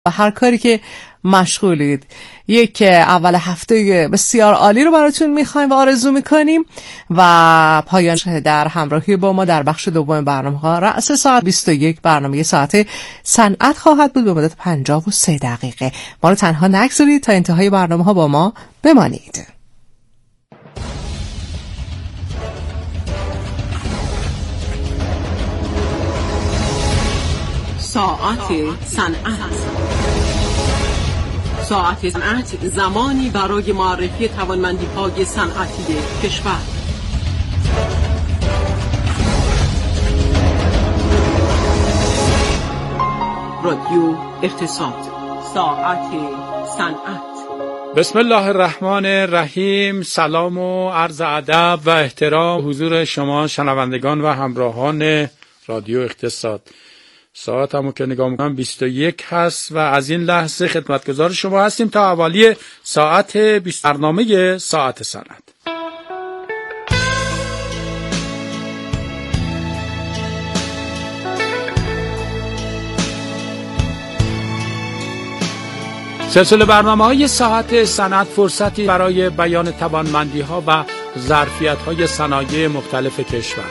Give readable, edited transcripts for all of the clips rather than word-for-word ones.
هر کاری که مشغولید. یک اول هفته بسیار عالی رو براتون میخوایم و آرزو میکنیم و پایان در همراهی با ما در بخش دوم برنامه رأس ساعت 21 برنامه ساعت صنعت خواهد بود به مدت 53 دقیقه. ما رو تنها نگذارید، تا انتهای برنامه ها با ما بمانید. ساعت صنعت. ساعت صنعت زمانی برای معرفی توانمندی‌های صنعتی کشور. رادیو اقتصاد. ساعت صنعت. بسم الله الرحمن الرحیم. سلام و عرض ادب و احترام حضور شما شنوندگان و همراهان رادیو اقتصاد. ساعت همو که نگاه میکنم 21 هست و از این لحظه خدمتگزار شما هستیم تا حوالی ساعت 20 برنامه ساعت صنعت. سلسله برنامه‌های ساعت صنعت فرصتی برای بیان توانمندی‌ها و ظرفیت‌های صنایع مختلف کشور.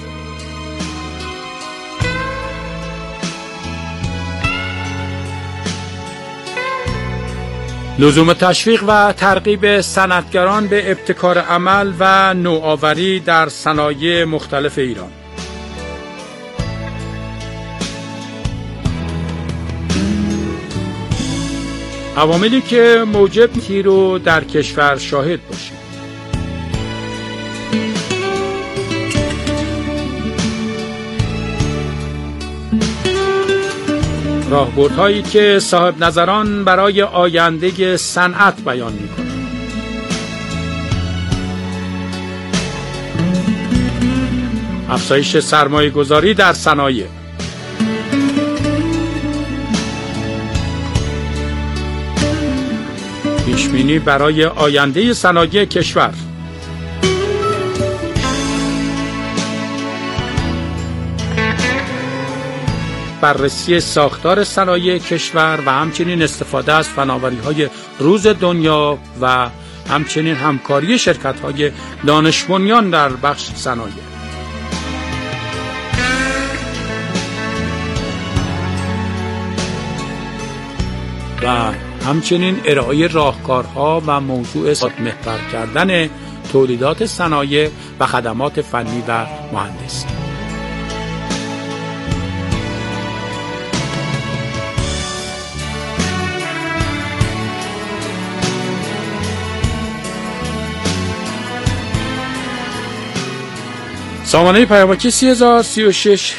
لزوم تشویق و ترغیب صنعتگران به ابتکار عمل و نوآوری در صنایع مختلف ایران. عواملی که موجب تیر رو در کشور شاهد باشیم. راهبردهایی که صاحب نظران برای آینده صنعت بیان می‌کنند. افزایش سرمایه‌گذاری در صنایع. پیشبینی برای آینده صنایع کشور. بررسی ساختار صنایع کشور و همچنین استفاده از فناوری‌های روز دنیا و همچنین همکاری شرکت‌های دانش بنیان در بخش صنایع. و همچنین ارائه راهکارها و موضوع محور کردن تولیدات صنایع و خدمات فنی و مهندسی. سامانه پیامکی 30,000 36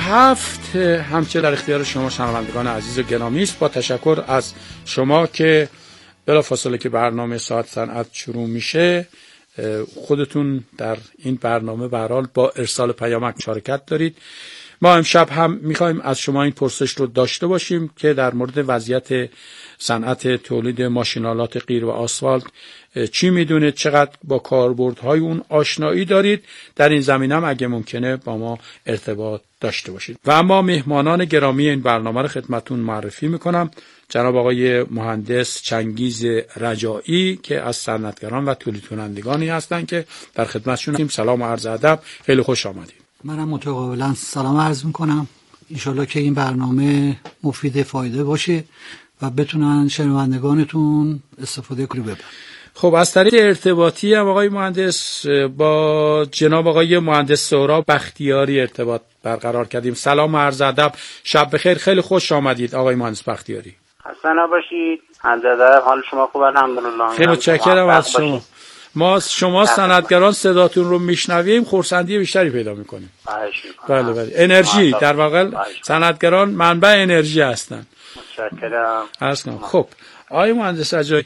37 همچنین در اختیار شما شنوندگان عزیز و گرامی است. با تشکر از شما که بلافاصله که برنامه ساعت صنعت شروع میشه خودتون در این برنامه به هر حال با ارسال پیامک شرکت دارید. ما امشب هم میخوایم از شما این پرسش رو داشته باشیم که در مورد وضعیت صنعت تولید ماشینالات غیر و آسفالت چی میدونید، چقدر با کاربردهای اون آشنایی دارید. در این زمینه هم اگه ممکنه با ما ارتباط داشته باشید. و اما مهمانان گرامی این برنامه رو خدمتون معرفی میکنم. جناب آقای مهندس چنگیز رجایی که از صنعتگران و تولید کنندگانی هستند که در خدمتشون هستیم. سلام و عرض ادب، خیلی خوش آمدید. منم متقابلا سلام عرض میکنم. انشالله که این برنامه مفید فایده باشه و بتونن شنوندگانتون استفاده کنی ببرن. خب از طریق ارتباطی هم آقای مهندس با جناب آقای مهندس سهراب بختیاری ارتباط برقرار کردیم. سلام و عرض ادب، شب بخیر، خیلی خوش آمدید آقای مهندس بختیاری. خسته نباشید. حال شما خوبه؟ الحمدلله. خیلی متشکرم از شما. ما شما صنعتگران صداتون رو میشنویم خرسندی بیشتری پیدا میکنیم. بله انرژی در واقع صنعتگران منبع انرژی هستن. متشکرم. خب آقای مهندس رجایی،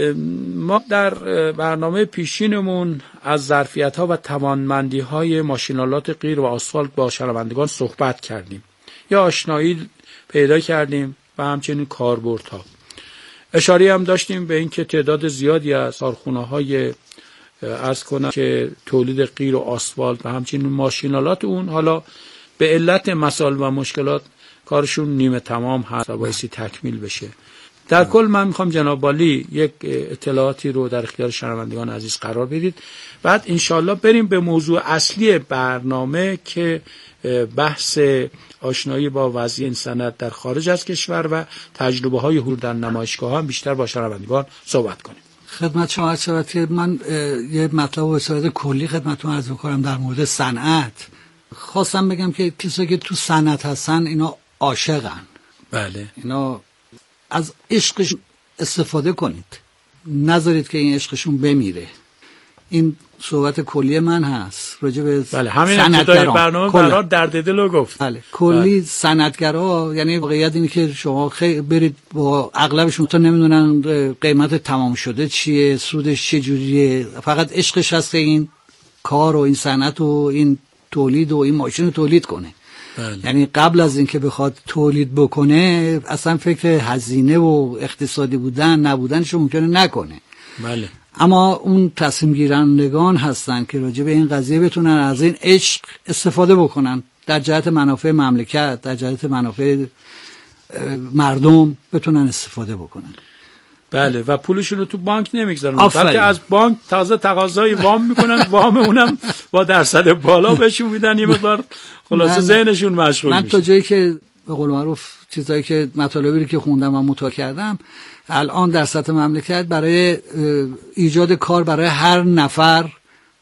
ما در برنامه پیشینمون از ظرفیت‌ها و توانمندی‌های ماشینالات غیر و آسفالت با شنوندگان صحبت کردیم، یا آشنایی پیدا کردیم و همچنین کاربردها. اشاره هم داشتیم به اینکه تعداد زیادی از کارخانه‌های عرض کنم که تولید قیر و آسفالت و همچنین ماشینالات اون حالا به علت مسائل و مشکلات کارشون نیمه تمام هست و بایستی تکمیل بشه. در کل من میخوام جناب عالی یک اطلاعاتی رو در اختیار شنوندگان عزیز قرار بدید، بعد انشالله بریم به موضوع اصلی برنامه که بحث آشنایی با وضعیت این سند در خارج از کشور و تجربه های حضور در نمایشگاه هم بیشتر با شنوندگان صحبت کنیم. خدمت شما عرض شود که من یه مطلب به صورت کلی خدمتتون عرض می‌کنم در مورد صنعت. خواستم بگم که کسایی که تو صنعت هستن اینا عاشقن. بله. اینا از عشقش استفاده کنید، نذارید که این عشقشون بمیره. این صحبت کلی من هست راجع به بله همین ابتدای برنامه برای درد دل رو گفت. بله کلی صنعتگرا، یعنی واقعیت اینه که شما برید با اغلبشون تا نمیدونن قیمت تمام شده چیه، سودش چه جوریه، فقط عشقش هست این کار و این صنعت و این تولید و این ماشین رو تولید کنه. بله. یعنی قبل از اینکه بخواد تولید بکنه اصلا فکر هزینه و اقتصادی بودن نبودنش رو ممکنه نکنه. بله. اما اون تصمیم گیرندگان هستن که راجع به این قضیه بتونن از این عشق استفاده بکنن در جهت منافع مملکت، در جهت منافع مردم بتونن استفاده بکنن. بله و پولشون رو تو بانک نمیگذارن، بلکه از بانک تازه تقاضای وام میکنن، وام اونم با درصد بالا بهشون میدن، یه مقدار خلاصه ذهنشون مشغول میشه. من تا جایی که به قول معروف چیزایی که مطالبی که خوندم و مطالعه کردم، الان در سطح مملکت برای ایجاد کار برای هر نفر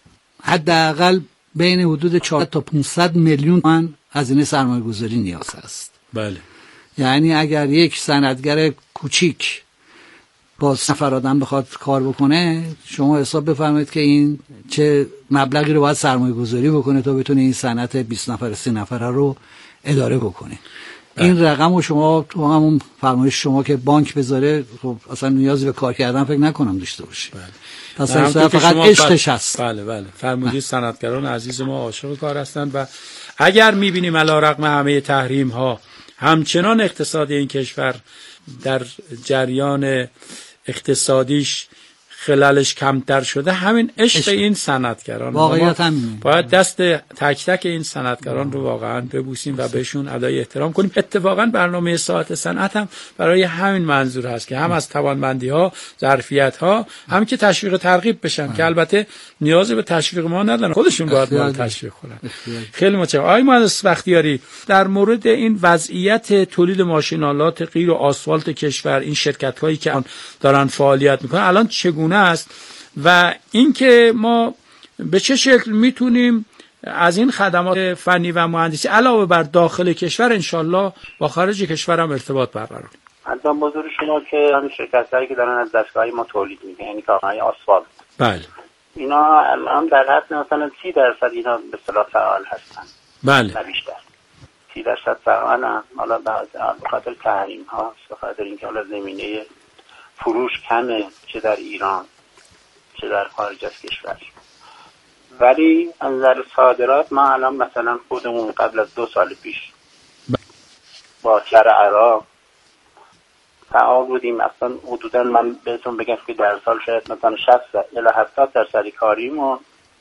حداقل بین حدود 400 تا 500 میلیون تومان هزینه سرمایه‌گذاری نیاز است. بله. یعنی اگر یک صنعتگر کوچیک با 100 نفر آدم بخواد کار بکنه، شما حساب بفرمایید که این چه مبلغی رو باید سرمایه‌گذاری بکنه تا بتونه این صنعت 20 نفر 30 نفره رو اداره بکنه. این رقم رو شما تو همون فرمایش شما که بانک بذاره، خب اصلا نیازی به کار کردن فکر نکنم داشته باشه. بله. پس فقط عشقش هست. بله فرمودید صنعتگران عزیز ما عاشق کار هستند و اگر می‌بینیم علیرغم همه تحریم ها همچنان اقتصاد این کشور در جریان اقتصادیش خلالش کمتر شده، همین عشق این صنعتگران. واقعیت همینه. باید دست تک تک این صنعتگران رو واقعا ببوسیم و بهشون ادای احترام کنیم. اتفاقا برنامه ساعت صنعت هم برای همین منظور هست که هم از توانمندی ها، ظرفیت ها، هم که تشویق ترغیب بشن که البته نیازی به تشویق ما ندارن، خودشون باید ما رو تشویق کنن. خیلی متشکرم. آقای مهندس بختیاری، در مورد این وضعیت تولید ماشین‌آلات غیر و آسفالت کشور، این شرکت‌هایی که دارن فعالیت میکنن الان چگونه است و اینکه ما به چه شکل میتونیم از این خدمات فنی و مهندسی علاوه بر داخل کشور انشالله با خارج کشور هم ارتباط برقرار کنیم. الان بزرگ شما که همین شرکت‌هایی که دارن از دستگاه‌های ما تولید میکنن، یعنی کارخانه‌های آسفالت، بله، اینا الان در حد مثلا 30% اینا به اصطلاح فعال هستن. بله، نه بیشتر. 30% فعالن. حالا به خاطر تحریم ها، به خاطر اینکه حالا زمینه فروش کمه، چه در ایران چه در خارج از کشور. ولی از نظر صادرات ما الان مثلا خودمون قبل از 2 سال پیش با کشور عراق فعال بودیم. اصلا حدودا من بهتون بگم که در سال شاید مثلا 60 الی 70% کاریمون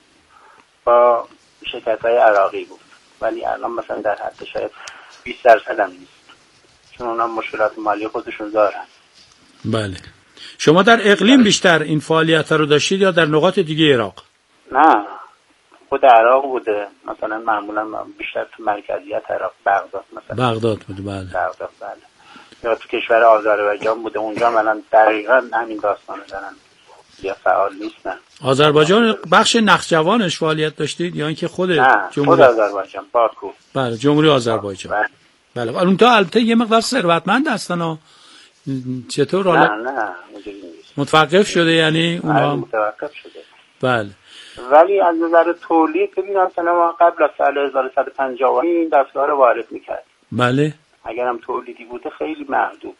با شرکت‌های عراقی بود، ولی الان مثلا در حد شاید 20% هم نیست، چون اونا مشکلات مالی خودشون دارن. بله. شما در اقلیم بیشتر این فعالیت رو داشتید یا در نقاط دیگه عراق؟ نه، خود عراق بوده. مثلا معمولا بیشتر تو مرکزیت عراق، بغداد مثلا. بغداد بوده. بله. بغداد، بله. یا تو کشور آذربایجان بوده، اونجا مثلا دقیقاً همین داستانو دارن، یا فعال نیستن. آذربایجان بخش نخجوانش فعالیت داشتید یا اینکه خود جمهوری خود آذربایجان، باکو؟ بله، جمهوری آذربایجان. بله. اونجا البته یه مقدار ثروتمند هستن ها. چطور حالا؟ نه اینجوری نیست. متوقف شده یعنی اونها؟ متوقف شده. بله. ولی از نظر تولید ببینید مثلا ما قبل از سال 1150 این دستگاه رو وارد می‌کرد. بله. اگرم تولیدی بوده خیلی محدود.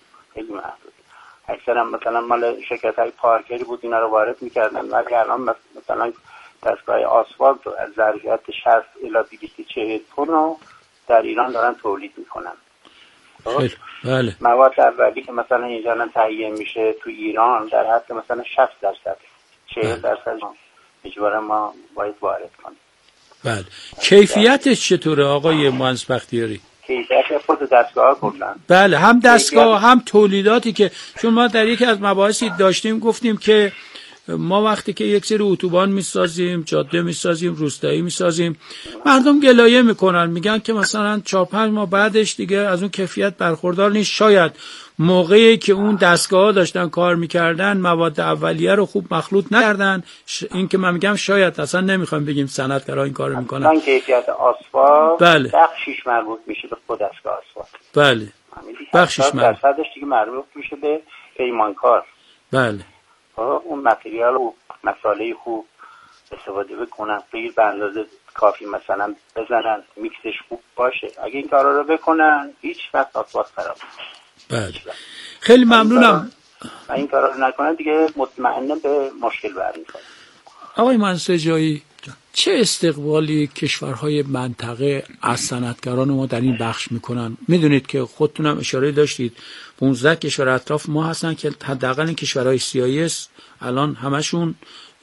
اکثرا مثلا مال شرکت‌های پارکری بود، اینا رو وارد می‌کردن، ولی الان مثلا دستگاه آسفالت رو از ظرفیت 60 الی 240 تن در ایران دارن تولید می‌کنن. بله. مواد اولیه که مثلا اینجا تهیه میشه تو ایران در حد مثلا 60%، 40% اجبارا ما باید وارد کنیم. بله. کیفیتش چطوره آقای مهندس بختیاری؟ کیفیت خود دستگاه کلا. بله، هم دستگاه هم تولیداتی که چون ما در یکی از مباحثی داشتیم گفتیم که ما وقتی که یک سری اتوبان میسازیم، جاده میسازیم، روستایی میسازیم، مردم گلایه میکنن، میگن که مثلا 4-5 ماه بعدش دیگه از اون کیفیت برخوردار نیست. شاید موقعی که اون دستگاه داشتن کار میکردن مواد اولیه رو خوب مخلوط نکردن. این که من میگم شاید اصلا نمیخوام بگیم صنعتگرا این کارو میکنن. اصلا کیفیت آسفالت بله. بخشیش مربوط میشه به خود دستگاه آسفالت. بله. بخشیش مربوط. درصدش دیگه مربوط میشه به پیمانکار. بله. اون متریال و مساله خوب استفاده بکنن، غیر به اندازه کافی مثلا بزنن، میکسش خوب باشه. اگه این کارا رو بکنن هیچ وقت آسفالت خراب نمیشه. بله. خیلی ممنونم. این کارا رو نکنن دیگه مطمئنا به مشکل برمیخوره. آقای منسجایی، چه استقبالی کشورهای منطقه از صنعتگران ما در این بخش میکنن؟ میدونید که خودتون هم اشاره داشتید 15 کشور اطراف ما هستن که حداقل این کشورهای CIS الان همشون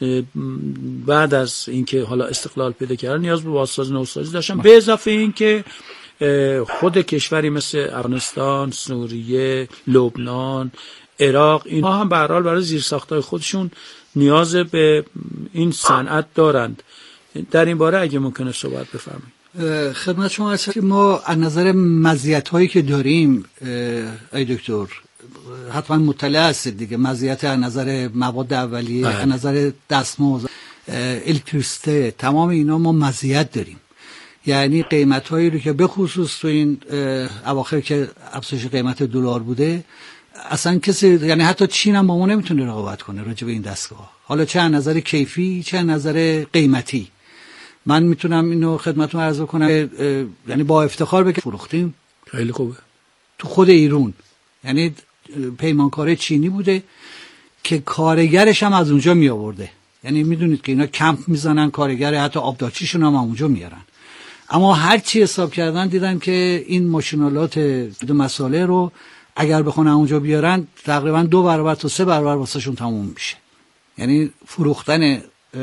بعد از اینکه حالا استقلال پیدا کردن نیاز به بازسازی نوسازی داشتن، به اضافه این که خود کشوری مثل افغانستان، سوریه، لبنان، عراق، اینها هم به هر حال برای زیرساخت‌های خودشون نیاز به این صنعت دارند. در این باره اگه ممکنه صحبت بفرمایید. خدمت شما هست که ما از نظر مزیت‌هایی که داریم ای دکتر حتما مطلع هستید دیگه، مزیت از نظر مواد اولیه، از نظر دستمزد، الکتریسیته، تمام اینا ما مزیت داریم. یعنی قیمت‌هایی رو که به خصوص تو این اواخر که افزایش قیمت دلار بوده اصلا کسی، یعنی حتی چین هم با ما نمیتونه رقابت کنه راجع به این دستگاه، حالا چه از نظر کیفی چه از نظر قیمتی. من میتونم اینو خدمتتون عرض کنم، یعنی با افتخار بگم فروختیم. خیلی خوبه. تو خود ایران، یعنی پیمانکار چینی بوده که کارگرش هم از اونجا می آورده. یعنی میدونید که اینا کمپ میزنن، کارگر حتی آبدارچیشون هم اونجا میارن. اما هر چی حساب کردن دیدن که این ماشینالات دو مساله رو اگر بخونن اونجا بیارن تقریبا 2 برابر تا 3 برابر واسهشون تموم میشه. یعنی فروختن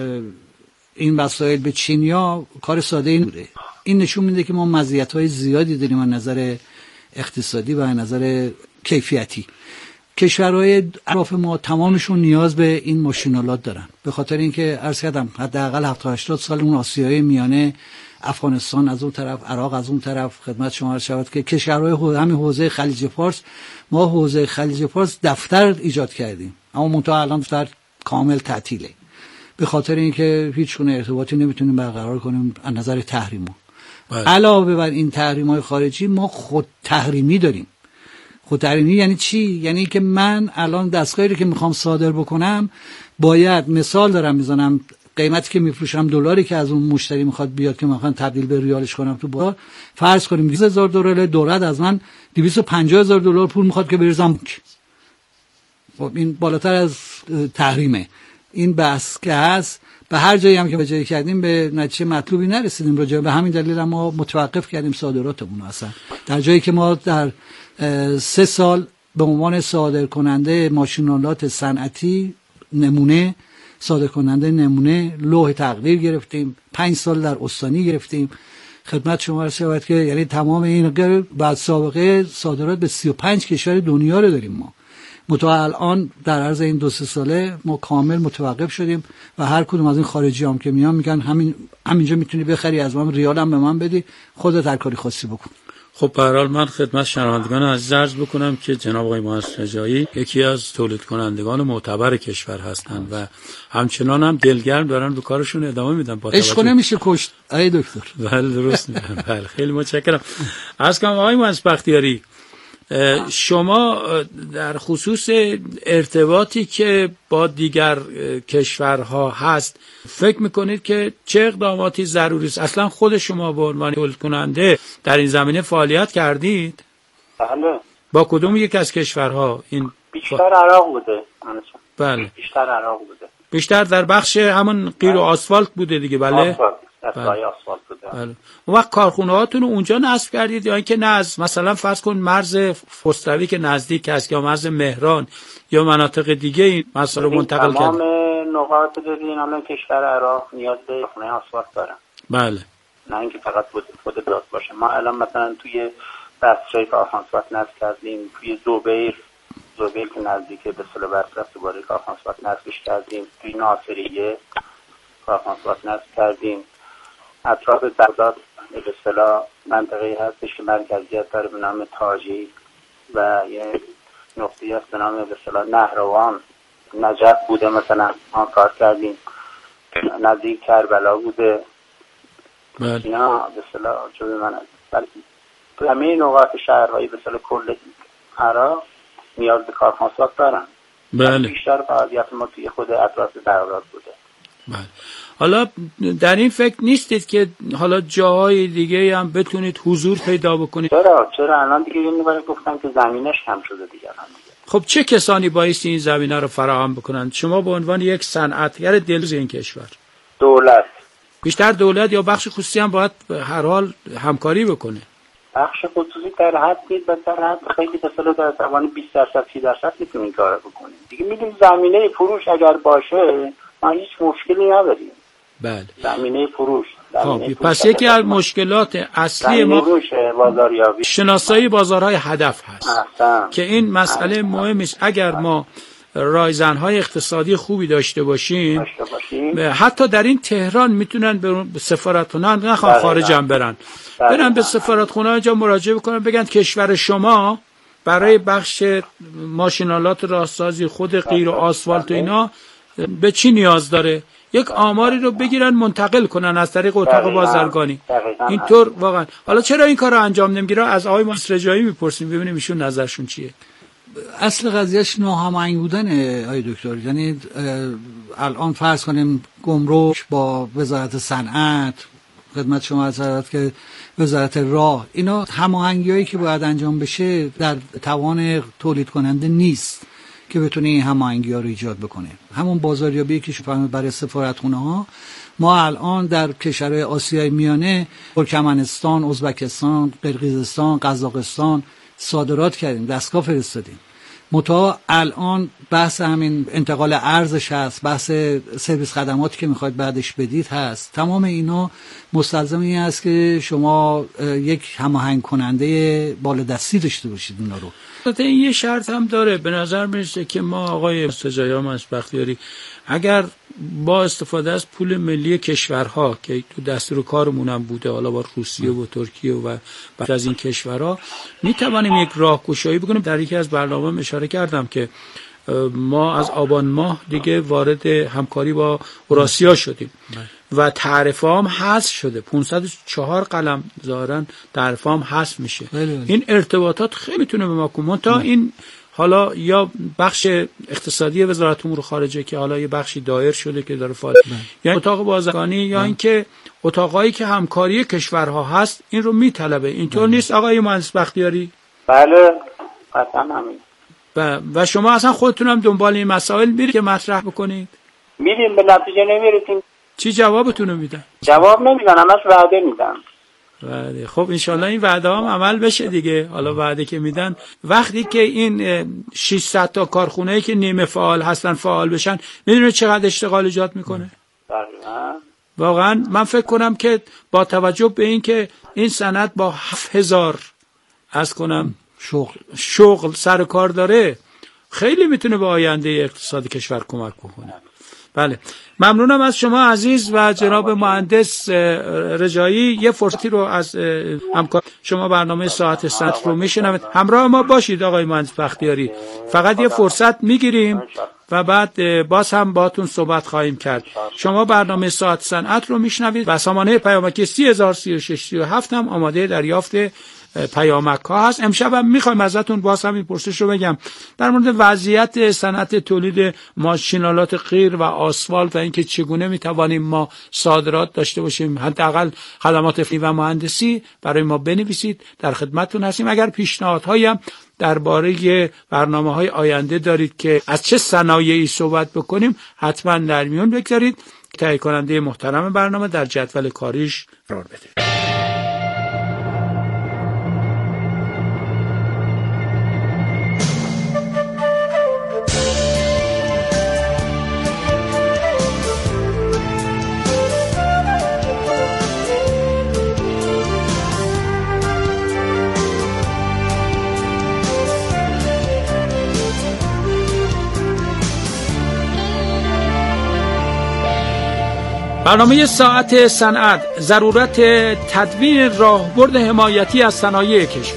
این وسایل به چینیا کار ساده این بوده. این نشون میده که ما مزیت‌های زیادی داریم از نظر اقتصادی و از نظر کیفیتی. کشورهای اطراف ما تمامشون نیاز به این ماشینالات دارن، به خاطر اینکه عرض کردم حداقل 70-80 سال اون آسیای میانه، افغانستان از اون طرف، عراق از اون طرف، خدمت شما عرض شود که کشورهای همین حوزه خلیج فارس، ما حوزه خلیج فارس دفتر ایجاد کردیم اما منتها الان دفتر کامل تعطیله، به خاطر اینکه هیچ گونه ارتباطی نمیتونیم برقرار کنیم از نظر تحریم‌ها. علاوه بر این تحریم‌های خارجی ما خود تحریمی داریم. خود تحریمی یعنی چی؟ یعنی که من الان دستگاهی رو که میخوام صادر بکنم باید، مثال دارم میزنم، قیمتی که میفروشم دلاری که از اون مشتری میخواد بیاد که من تبدیل به ریالش کنم تو بازار، فرض کنیم 20000 دلار، دولت از من 250000 دلار پول میخواد که بریزم. خب این بالاتر از تحریمه. این بحث که هست، به هر جایی هم که بجایی کردیم به نتیجه مطلوبی نرسیدیم، راجع به همین دلیل هم ما متوقف کردیم صادراتمون. اصلا در جایی که ما در 3 سال به عنوان صادر کننده ماشینالات صنعتی نمونه، صادر کننده نمونه لوح تقدیر گرفتیم، 5 سال در استانی گرفتیم. خدمت شما عرض شود که یعنی تمام این بعد سابقه صادرات به 35 کشور دنیا رو داریم ما. الان در عرض این 2-3 ساله ما کامل متوقف شدیم و هر کدوم از این خارجی هم که میان میگن همینجا میتونی بخری، از من ریال هم به من بدی، خودت هر کاری خاصی بکن. خب به هر حال من خدمت شنوندگان عزیز عرض بکنم که جناب آقای مهندس نجایی یکی از تولید کنندگان معتبر کشور هستند و همچنان هم دلگرم دارن به کارشون ادامه میدن. با عشق نمیشه کشت ای دکتر. بله درست میگن. بله خیلی متشکرم. عرض کنم آقای مهندس بختیاری، شما در خصوص ارتباطی که با دیگر کشورها هست فکر میکنید که چه اقداماتی ضروری است؟ اصلا خود شما به عنوان تولید کننده در این زمینه فعالیت کردید؟ بله. با کدوم یک از کشورها؟ این بیشتر عراق بوده. بله. بیشتر عراق بوده. بیشتر در بخش همون قیر و آسفالت بوده دیگه. بله. آسفالت بوده. بله. اون وقت کارخونه هاتون رو اونجا نصب کردید یا اینکه نه از مثلا فرض کن مرز خسروی که نزدیک است یا مرز مهران یا مناطق دیگه این مسائل رو منتقل کردید؟ تمام نقاط ببینید الان کشور عراق نیاز به کارخونه آسفالت داره. بله. نه اینکه فقط خود داد باشه. ما الان مثلا توی دستشوی کارخانسوات نصب کردیم، توی زبیر که نزدیک به اصطلاح برطرف دوباره کارخانسوات نصبش کردیم، توی ناصریه کارخانسوات نصب کردیم. اطراف بغداد به اصطلاح منطقه‌ای هستش که مرکزیت داره به نام تاجی و یه نقطه‌ای هست به نام به اصطلاح نهروان. نجف بوده مثلا آن کار کردیم، نزدیک کربلا بوده. اینا به اصطلاح جزء من است. تو همه نقاط شهرهای به اصطلاح کل عراق نیاز به کارخانسوات دارن. بله. بیشتر فعالیت ما توی خود اطراف بغداد بوده. بله. حالا در این فکر نیستید که حالا جاهای دیگه هم بتونید حضور پیدا بکنید؟ چرا الان دیگه یه نوباره گفتم که زمینش کم شده دیگه الان دیگه. خب چه کسانی بایستی این زمینه رو فراهم بکنن؟ شما به عنوان یک صنعتگر دلسوز این کشور. دولت. بیشتر دولت یا بخش خصوصی هم باید هر حال همکاری بکنه. بخش خصوصی در حد نیست، در حد خیلی مثلا در توان 20% 30% میتونیم کار بکنیم. دیگه میدونیم زمینه فروش اگر باشه ما هیچ مشکلی نداریم. بله. زمینه فروش. پس یکی از مشکلات اصلی ما بازاریابی، شناسایی بازارهای هدف هست. که این مسئله مهم است. اگر ما رایزن‌های اقتصادی خوبی داشته باشیم حتی در این تهران میتونن به سفارتخونه نخوان خارجم برن به سفارتخونه اینجا مراجعه بکنن، بگن کشور شما برای بخش ماشینالات راهسازی خود غیر و آسفالت و اینا به چی نیاز داره، یک آماری رو بگیرن منتقل کنن از طریق اتاق بازرگانی. اینطور واقعا. حالا چرا این کار رو انجام نمیگیره؟ از آقای مهندس رجایی میپرسیم ببینیم ایشون نظرشون چیه. اصل قضیهش ناهماهنگ بودنه آقای دکتر. یعنی الان فرض کنیم گمرک با وزارت صنعت، خدمت شما عرض شود که وزارت راه، اینا هماهنگیایی که باید انجام بشه در توان تولید کننده نیست که بتونه این هماهنگی‌ها رو ایجاد بکنه. همون بازاریابی که شما برای سفارتخونه‌ها، ما الان در کشورهای آسیای میانه ترکمنستان، ازبکستان، قرقیزستان، قزاقستان صادرات کردیم، دستگاه فرستادیم. متا الان بحث همین انتقال ارزش هست، بحث سرویس خدماتی که میخواید بعدش بدید هست. تمام اینا مستلزم این است که شما یک هماهنگ کننده بالادستی داشته باشید اینا رو. این یه شرط هم داره. به نظر میرسه که ما آقای سجایام بختیاری اگر با استفاده از پول ملی کشورها که تو دستور کارمون هم بوده، حالا با روسیه و ترکیه و بعد از این کشورها میتوانیم یک راهگشایی بکنیم. در یکی از برنامه‌ام اشاره کردم که ما از آبان ماه دیگه وارد همکاری با اوراسیا شدیم و تعرفه هم حذف شده. 504 قلم ظاهرا تعرفه هم حذف میشه. این ارتباطات خیلی میتونه به ما کمک تا این حالا یا بخش اقتصادی وزارت امور خارجه که حالا یه بخشی دایر شده که داره فعالیت، یا اتاق بازرگانی، یا اینکه اتاقایی که همکاری کشورها هست این رو میطلبه. اینطور نیست آقای مهندس بختیاری؟ بله قطعا همین. و شما اصلا خودتون هم دنبال این مسائل میرید که مطرح بکنید؟ میریم، به نتیجه نمیرسیم. چی جوابتون رو میدن؟ جواب نمیدن، همش وعده میدن. وعده. خب انشالله این وعده هم عمل بشه دیگه. حالا وعده که میدن، وقتی که این 600 تا کارخونه‌ای که نیمه فعال هستن فعال بشن، میدونه چقدر اشتغال ایجاد میکنه؟ واقعا من فکر کنم که با توجه به این که این صنعت با 7000 از کنم شغل سر کار داره، خیلی میتونه به آینده اقتصاد کشور کمک بکنه. بله، ممنونم از شما عزیز و جناب مهندس رجایی. یه فرصتی رو از همکار شما برنامه ساعت صنعت رو میشنوید. همراه ما باشید آقای مهندس بختیاری. فقط یه فرصت میگیریم و بعد باز هم باهاتون صحبت خواهیم کرد. شما برنامه ساعت صنعت رو میشنوید و سامانه پیامکی 303637 هم آماده دریافت پیامک ها هست. امشب هم میخوایم ازتون باز هم این پرسش رو بگم در مورد وضعیت صنعت تولید ماشینالات غیر و آسفالت و اینکه چگونه میتوانیم ما صادرات داشته باشیم. حداقل خدمات فنی و مهندسی برای ما بنویسید، در خدمتتون هستیم. اگر پیشنهادهایی هم درباره برنامه‌های آینده دارید که از چه صنایعی صحبت بکنیم، حتما در میون بگذارید. تهیه کننده محترم برنامه در جدول کاریش قرار بده. برنامه ساعت صنعت، ضرورت تدوین راهبرد حمایتی از صنایع کشور.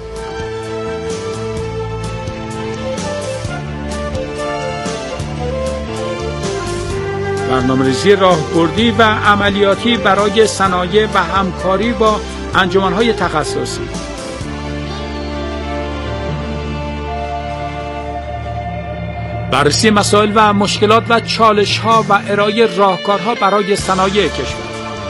برنامه‌ریزی راهبردی و عملیاتی برای صنایع و همکاری با انجمن‌های تخصصی. بررسی مسائل و مشکلات و چالش‌ها و ارائه راهکارها برای صنایع کشور.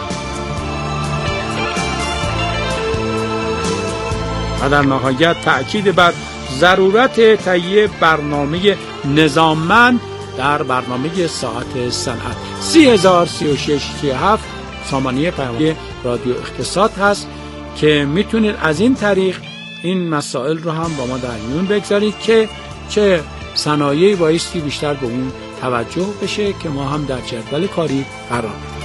و در نهایت تأکید بر ضرورت تهیه برنامه نظاممند در برنامه ساعت صنعت. 30,036 سامانه پیام‌رسانی رادیو اقتصاد هست که میتونید از این طریق این مسائل رو هم با ما در میون بگذارید که چه صنایعی بایستی بیشتر به اون توجه بشه که ما هم در جدول کاری قرار بدیم.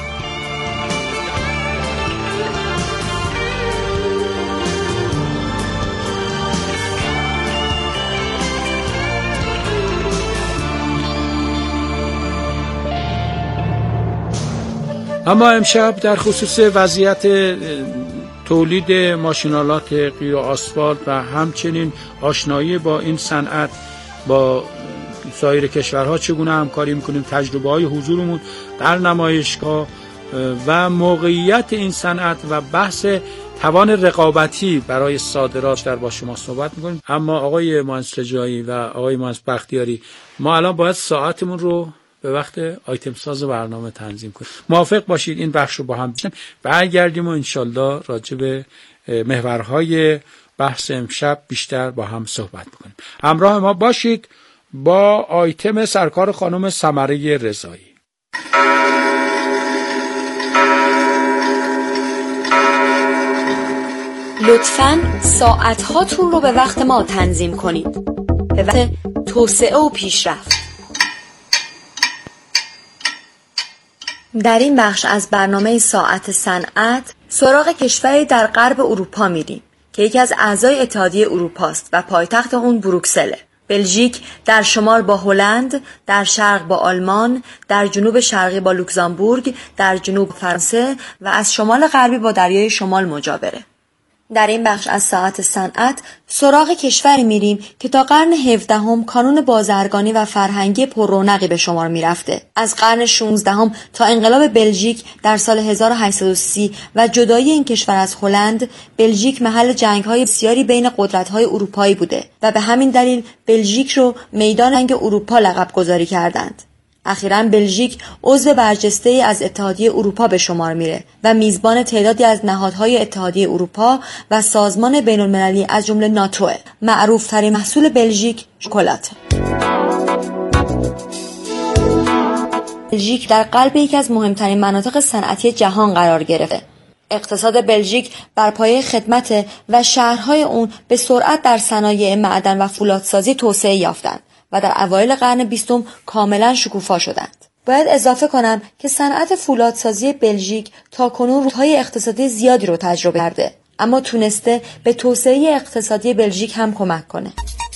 اما امشب در خصوص وضعیت تولید ماشینالات غیر آسفالت و همچنین آشنایی با این صنعت با سایر کشورها چگونه همکاری میکنیم، تجربه های حضورمون در نمایشگاه و موقعیت این صنعت و بحث توان رقابتی برای صادرات در با شما صحبت میکنیم. اما آقای مهندس رجایی و آقای مهندس بختیاری، ما الان باید ساعتمون رو به وقت آیتم ساز برنامه تنظیم کنیم. موافق باشید این بخش رو با هم بشیم و برگردیم و انشالله راجع به محورهای بحث امشب بیشتر با هم صحبت بکنیم. همراه ما باشید با آیتم سرکار خانم سمره رضایی. لطفاً ساعت هاتون رو به وقت ما تنظیم کنید، به وقت توسعه و پیشرفت. در این بخش از برنامه ساعت صنعت سراغ کشوری در غرب اروپا میریم که یکی از اعضای اتحادیه اروپا است و پایتخت اون بروکسله. بلژیک در شمال با هلند، در شرق با آلمان، در جنوب شرقی با لوکزامبورگ، در جنوب فرانسه و از شمال غربی با دریای شمال مجاوره. در این بخش از ساعت صنعت سراغ کشوری میریم که تا قرن 17 کانون بازرگانی و فرهنگی پررونقی به شمار میرفته. از قرن 16 تا انقلاب بلژیک در سال 1830 و جدایی این کشور از هلند، بلژیک محل جنگ‌های بسیاری بین قدرت‌های اروپایی بوده و به همین دلیل بلژیک رو میدان جنگ اروپا لقب گذاری کردند. اخیراً بلژیک عضو برجسته‌ای از اتحادیه اروپا به شمار میره و میزبان تعدادی از نهادهای اتحادیه اروپا و سازمان بین‌المللی از جمله ناتو. معروف‌ترین محصول بلژیک شکلات. بلژیک در قلب یکی از مهمترین مناطق صنعتی جهان قرار گرفته. اقتصاد بلژیک بر پایه خدمت و شهرهای اون به سرعت در صنایع معدن و فولادسازی توسعه یافتند و در اوایل قرن 20 کاملا شکوفا شدند. باید اضافه کنم که صنعت فولادسازی بلژیک تاکنون رشدهای اقتصادی زیادی رو تجربه کرده، اما تونسته به توسعه اقتصادی بلژیک هم کمک کنه.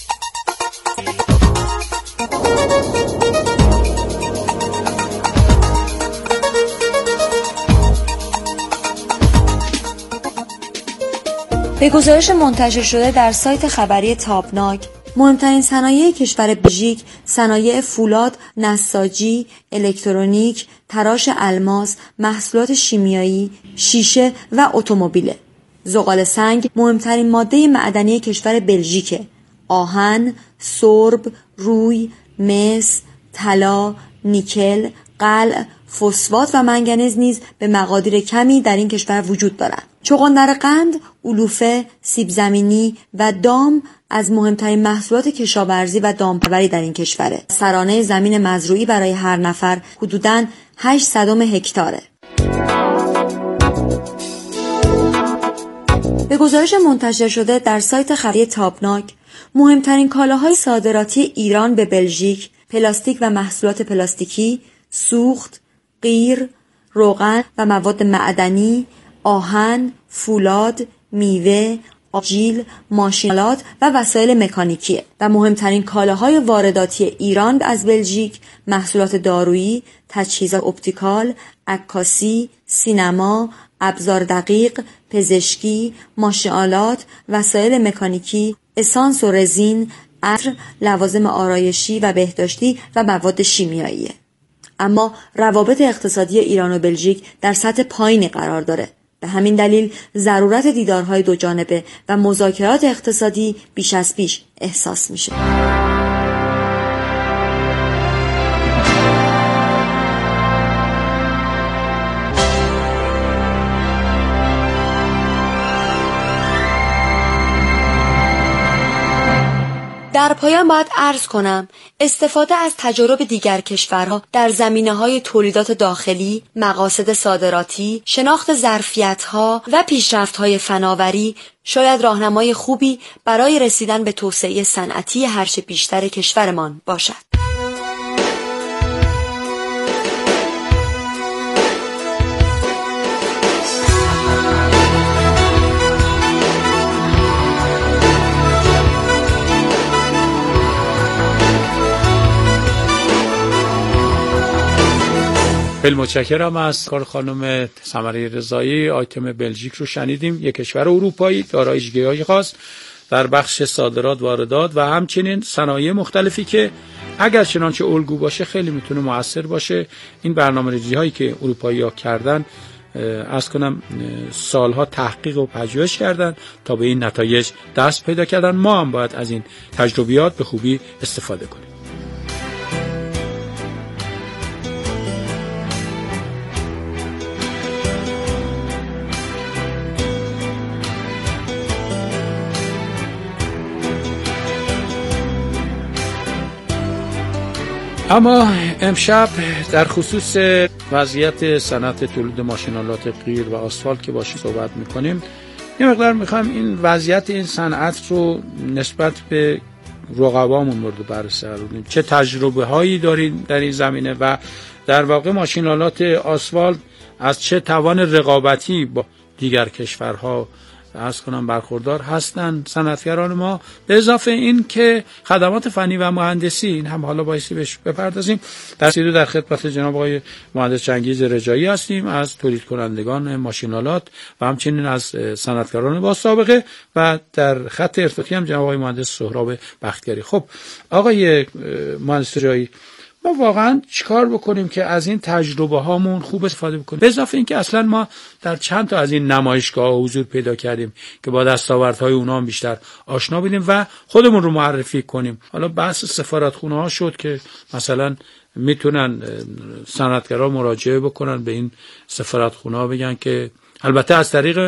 به گزارش منتشر شده در سایت خبری تابناک، مهمترین صنایع کشور بلژیک صنایع فولاد، نساجی، الکترونیک، تراش الماس، محصولات شیمیایی، شیشه و اتومبیله. زغال سنگ مهمترین ماده معدنی کشور بلژیکه. آهن، سرب، روی، مس، طلا، نیکل، قلع، فسفات و منگنز نیز به مقادیر کمی در این کشور وجود دارند. چغندر قند، علوفه، سیب زمینی و دام از مهمترین محصولات کشاورزی و دامپروری در این کشوره. سرانه زمین مزروعی برای هر نفر حدوداً 800 هکتاره. به گزارش منتشر شده در سایت خبری تابناک، مهمترین کالاهای صادراتی ایران به بلژیک پلاستیک و محصولات پلاستیکی، سوخت، قیر، روغن و مواد معدنی، آهن، فولاد، میوه، آجیل، ماشینالات و وسایل مکانیکیه و مهمترین کالاهای وارداتی ایران از بلژیک محصولات دارویی، تجهیزات اپتیکال، عکاسی، سینما، ابزار دقیق، پزشکی، ماشینالات، وسایل مکانیکی، اسانس و رزین، عطر، لوازم آرایشی و بهداشتی و مواد شیمیاییه. اما روابط اقتصادی ایران و بلژیک در سطح پایینی قرار داره. به همین دلیل ضرورت دیدارهای دو جانبه و مذاکرات اقتصادی بیش از پیش احساس میشه. در پایان باید عرض کنم استفاده از تجارب دیگر کشورها در زمینه‌های تولیدات داخلی، مقاصد صادراتی، شناخت ظرفیت‌ها و پیشرفت‌های فناوری شاید راهنمای خوبی برای رسیدن به توسعه صنعتی هرچه بیشتر کشورمان باشد. خیلی متشکرم از کار خانم سمره رضایی. آیتم بلژیک رو شنیدیم، یک کشور اروپایی دارای ویژگی‌های خاص در بخش صادرات، واردات و همچنین صنایع مختلفی که اگر چنانچه الگو باشه خیلی میتونه مؤثر باشه. این برنامه‌ریزی هایی که اروپایی‌ها کردن از کنم سالها تحقیق و پژوهش کردن تا به این نتایج دست پیدا کردن. ما هم باید از این تجربیات به خوبی استفاده کنیم. اما امشب در خصوص وضعیت صنعت تولید ماشینالات غیر و آسفالت که باشی صحبت میکنیم، یه مقدار میخوایم این وضعیت این صنعت رو نسبت به رقبامون مورد بررسی قرار بدیم. چه تجربه هایی داریم در این زمینه و در واقع ماشینالات آسفالت از چه توان رقابتی با دیگر کشورها عرض کنم برخوردار هستند صنعتگران ما، به اضافه این که خدمات فنی و مهندسی این هم حالا بایستی بهش بپردازیم. در خدمت جناب آقای مهندس چنگیز رجایی هستیم از تولید کنندگان ماشینالات و همچنین از صنعتگران با سابقه و در خط ارتباطی هم جناب آقای مهندس سهراب بختیاری. خب آقای مهندس رجایی، ما واقعا چیکار بکنیم که از این تجربه هامون خوب استفاده بکنیم؟ به اضافه این که اصلا ما در چند تا از این نمایشگاه حضور پیدا کردیم که با دستاوردهای اونا هم بیشتر آشنا بدیم و خودمون رو معرفی کنیم. حالا بحث سفارتخونه ها شد که مثلا میتونن صنعتگرا مراجعه بکنن به این سفارتخونه ها، بگن که البته از طریق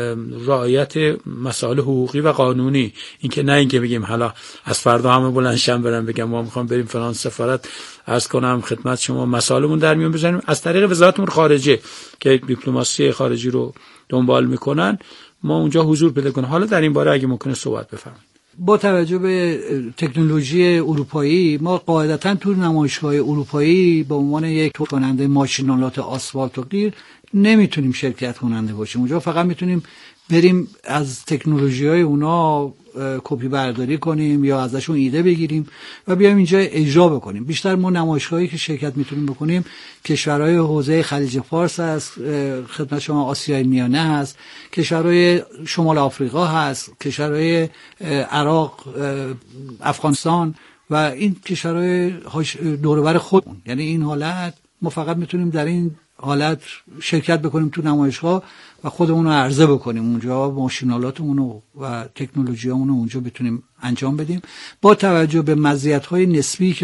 رعایت مسائل حقوقی و قانونی، اینکه نه اینکه بگیم حالا از فردا همه بلندشن برن بگم ما میخوام بریم فلان سفارت عرض کنم خدمت شما مسائلمون در میون بزنیم. از طریق وزارت امور خارجه که دیپلماسی خارجی رو دنبال میکنن ما اونجا حضور پیدا کنیم. حالا در این باره اگه ممکنه صحبت بفرمایید. با توجه به تکنولوژی اروپایی ما قاعدتاً تو نمایشگاه اروپایی به عنوان یک تولید کننده ماشینالات آسفالت و غیر نمیتونیم شرکت کننده باشیم. اونجا فقط میتونیم بریم از تکنولوژی‌های اونا کپی برداری کنیم یا ازشون ایده بگیریم و بیایم اینجا اجرا بکنیم. بیشتر ما نمایشگاهی که شرکت میتونیم بکنیم کشورهای حوزه خلیج فارس هست، خدمت شما آسیای میانه هست، کشورهای شمال آفریقا هست، کشورهای عراق، افغانستان و این کشورهای دور و بر خودمون. یعنی این حالت ما فقط میتونیم در این حالت شرکت بکنیم تو نمایشگاه و خودمون رو عرضه بکنیم اونجا، ماشینالاتمون و تکنولوژیامون رو اونجا بتونیم انجام بدیم با توجه به مزیت‌های نسبی که